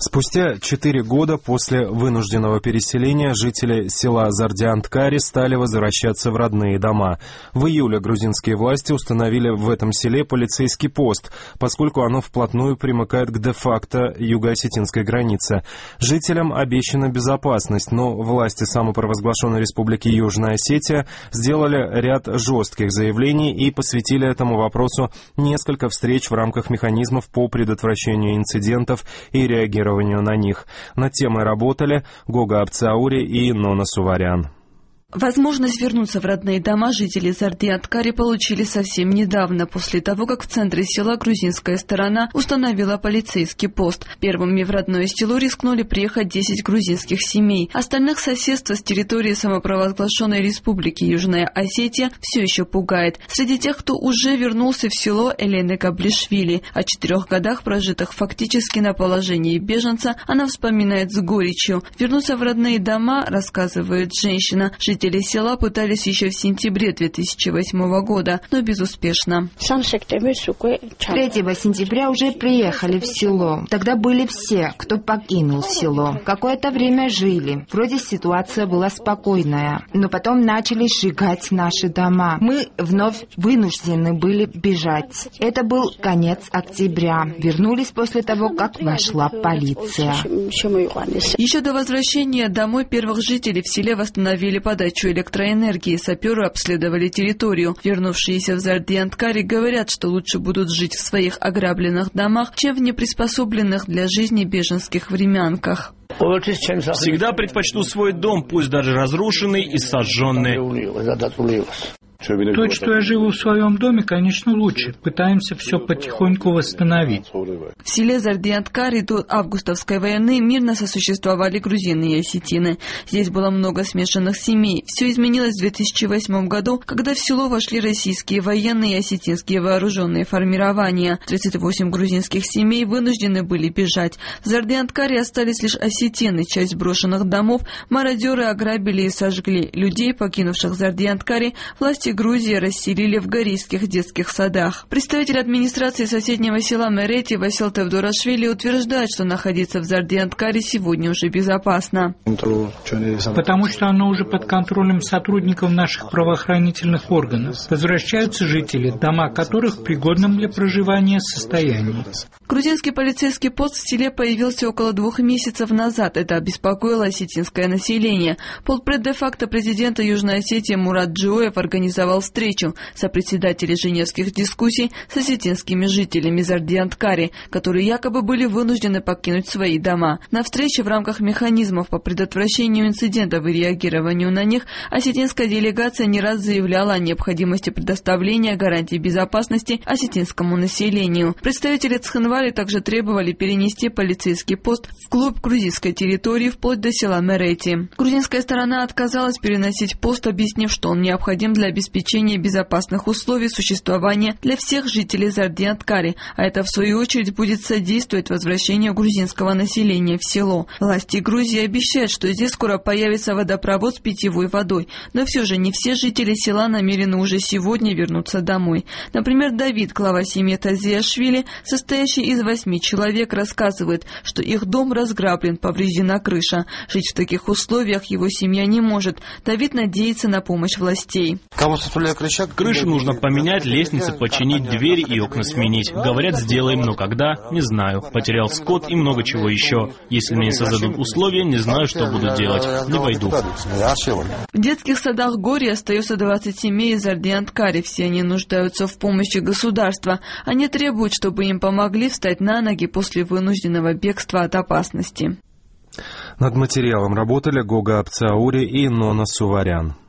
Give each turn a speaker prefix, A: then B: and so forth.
A: Спустя 4 года после вынужденного переселения жители села Зардианткари стали возвращаться в родные дома. В июле грузинские власти установили в этом селе полицейский пост, поскольку оно вплотную примыкает к де-факто юго-осетинской границе. Жителям обещана безопасность, но власти самопровозглашенной республики Южная Осетия сделали ряд жестких заявлений и посвятили этому вопросу несколько встреч в рамках механизмов по предотвращению инцидентов и реагированию на них. Над темой работали Гога Апцаури и Нона Суварян.
B: Возможность вернуться в родные дома жители Зардианткари получили совсем недавно, после того, как в центре села грузинская сторона установила полицейский пост. Первыми в родное село рискнули приехать 10 грузинских семей. Остальных соседство с территории самопровозглашенной республики Южная Осетия все еще пугает. Среди тех, кто уже вернулся в село, Элена Габлишвили. О 4 годах, прожитых фактически на положении беженца, она вспоминает с горечью. Вернуться в родные дома, рассказывает женщина, жители села пытались еще в сентябре 2008 года, но безуспешно.
C: 3 сентября уже приехали в село. Тогда были все, кто покинул село. Какое-то время жили. Вроде ситуация была спокойная. Но потом начали сжигать наши дома. Мы вновь вынуждены были бежать. Это был конец октября. Вернулись после того, как вошла полиция.
B: Еще до возвращения домой первых жителей в селе восстановили подачу электроэнергии. Саперы обследовали территорию. Вернувшиеся в Зардианткари говорят, что лучше будут жить в своих ограбленных домах, чем в неприспособленных для жизни беженских времянках.
D: Всегда предпочту свой дом, пусть даже разрушенный и сожженный.
E: То, что я живу в своем доме, конечно, лучше. Пытаемся все потихоньку восстановить.
B: В селе Зардианткари до августовской войны мирно сосуществовали грузины и осетины. Здесь было много смешанных семей. Все изменилось в 2008 году, когда в село вошли российские военные и осетинские вооруженные формирования. 38 грузинских семей вынуждены были бежать. В Зардианткари остались лишь осетины. Часть брошенных домов мародеры ограбили и сожгли. Людей, покинувших Зардианткари, власти Грузии расселили в горийских детских садах. Представитель администрации соседнего села Мерети Васил Тевдорашвили утверждает, что находиться в Зардианткари сегодня уже безопасно.
E: Потому что оно уже под контролем сотрудников наших правоохранительных органов. Возвращаются жители, дома которых в пригодном для проживания состоянии.
B: Грузинский полицейский пост в селе появился около 2 месяцев назад. Это обеспокоило осетинское население. Полпред де-факто президента Южной Осетии Мурат Джиоев организовал встречу сопредседателей женевских дискуссий с осетинскими жителями Зардианткари, которые якобы были вынуждены покинуть свои дома. На встрече в рамках механизмов по предотвращению инцидентов и реагированию на них осетинская делегация не раз заявляла о необходимости предоставления гарантий безопасности осетинскому населению. Представители Цхинвали также требовали перенести полицейский пост вглубь грузинской территории вплоть до села Мерети. Грузинская сторона отказалась переносить пост, объяснив, что он необходим для обеспечения безопасных условий существования для всех жителей Зардианткари, а это в свою очередь будет содействовать возвращению грузинского населения в село. Власти Грузии обещают, что здесь скоро появится водопровод с питьевой водой, но все же не все жители села намерены уже сегодня вернуться домой. Например, Давид, глава семьи Тазиашвили, состоящий из 8 человек, рассказывает, что их дом разграблен, повреждена крыша. Жить в таких условиях его семья не может. Давид надеется на помощь властей.
D: Крышу нужно поменять, лестницы починить, двери и окна сменить. Говорят, сделаем, но когда? Не знаю. Потерял скот и много чего еще. Если мне создадут условия, не знаю, что буду делать. Не войду.
B: В детских садах Гори остается 20 семей из Зардианткари. Все они нуждаются в помощи государства. Они требуют, чтобы им помогли встать на ноги после вынужденного бегства от опасности.
A: Над материалом работали Гога Апцаури и Нона Суварян.